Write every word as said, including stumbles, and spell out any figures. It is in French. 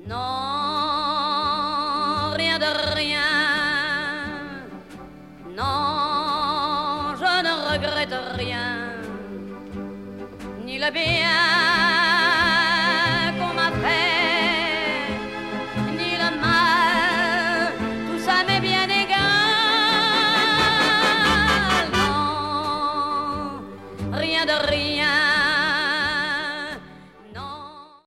Non, rien de rien. Non, je ne regrette rien. Ni le bien